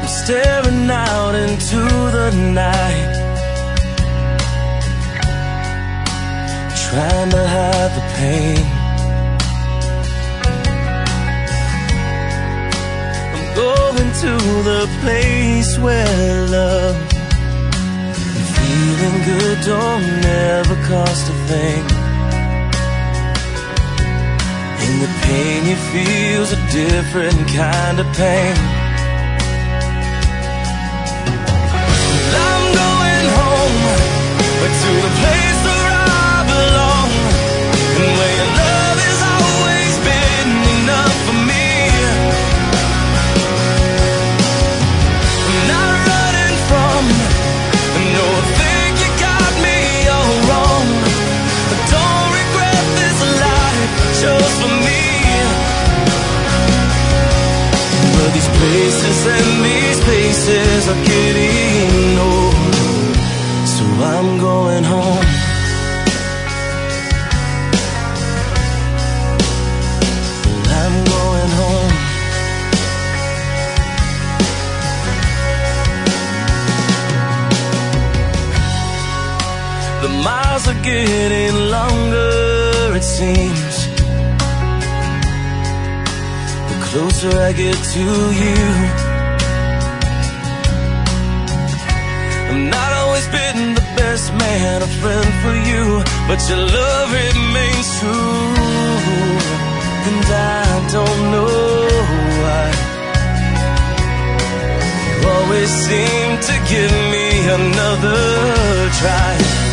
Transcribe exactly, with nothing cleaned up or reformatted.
staring out into the night, trying to hide the pain. I'm going to the place where love and feeling good don't never cost a thing. And the pain you feel's a different kind of pain. I'm going home to the place where I belong, and where your love has always been enough for me. I'm not running from, no, I think you got me all wrong. I don't regret this life chose for me. But these places and these places are getting old, so I'm going home. I'm going home. The miles are getting longer, it seems, the closer I get to you. I'm not always been the best man, a friend for you, but your love remains true. And I don't know why you always seem to give me another try.